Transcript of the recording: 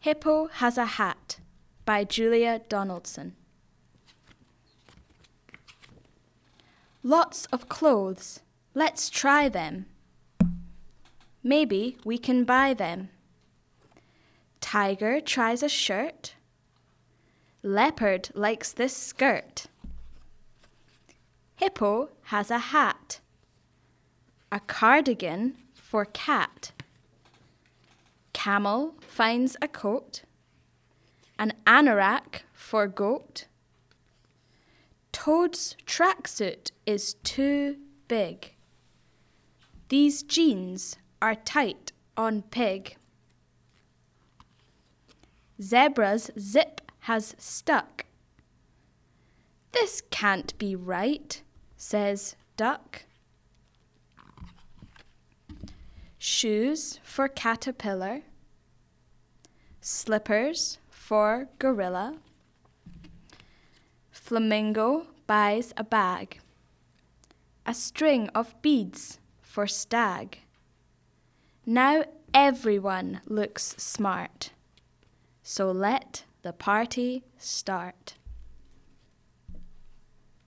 Hippo Has a Hat by Julia Donaldson. Lots of clothes. Let's try them. Maybe we can buy them. Tiger tries a shirt. Leopard likes this skirt. Hippo has a hat. A cardigan for cat. Camel finds a coat. An anorak for goat. Toad's tracksuit is too big. These jeans are tight on Pig. Zebra's zip has stuck. This can't be right, says Duck. Shoes for caterpillar. Slippers for gorilla. Flamingo buys a bag. A string of beads for stag. Now everyone looks smart, so let the party start.